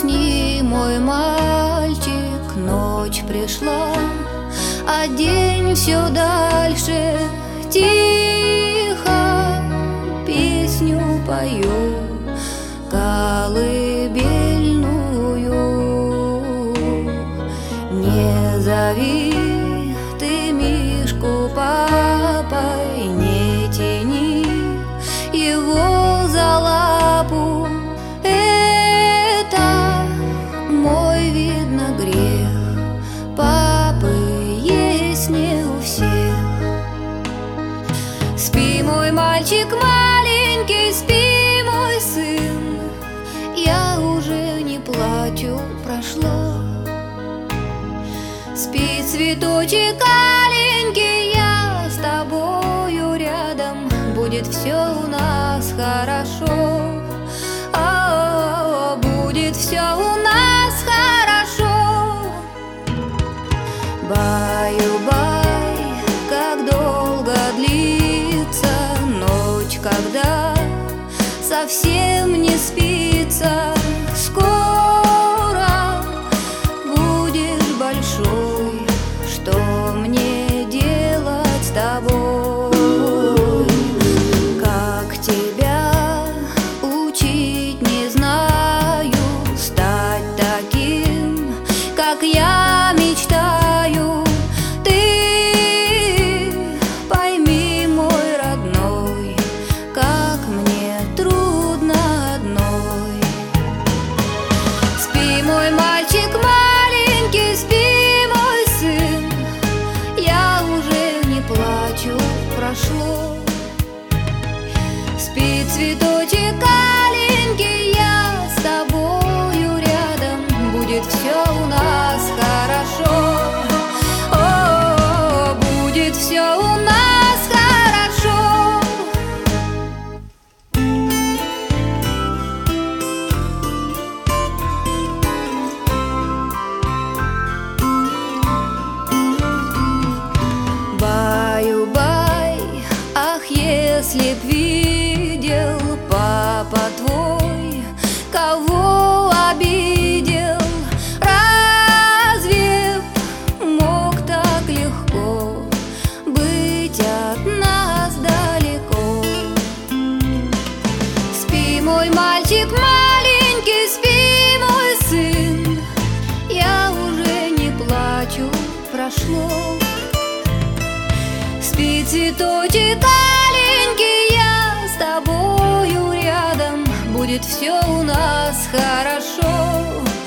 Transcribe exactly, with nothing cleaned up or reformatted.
Усни, мой мальчик, ночь пришла, а день все дальше. Тихо песню пою, колыбельную. Не зови ты Мишку папой, не тяни его за лапу. Это мой, видно, грех. Папы есть не у всех. Спи, мой мальчик маленький, спи, мой сын. Я уже не плачу, прошло. Спи, цветочек аленький, я с тобою рядом. Будет все у нас хорошо. О, будет все у нас хорошо. Баю-бай, как долго длится ночь, когда совсем не спится. Скоро будешь большой, что мне делать с тобой? Как тебя учить не знаю, стать таким, как я мечтаю. Ты пойми, мой родной, как мне трудно одной. Спи, мой мальчик маленький, спи, мой сын. Я уже не плачу, прошло. Спи, цветочек аленький, я с тобою рядом. Будет все у нас хорошо. О, будет все у нас хорошо. Баю-бай, ах, если б видел папа твой, кого обидел. Разве мог так легко быть от нас далеко? Спи, мой мальчик маленький, спи, мой сын. Я уже не плачу, прошло. Спи, цветочек аленький, я с тобою рядом. Будет все у нас хорошо.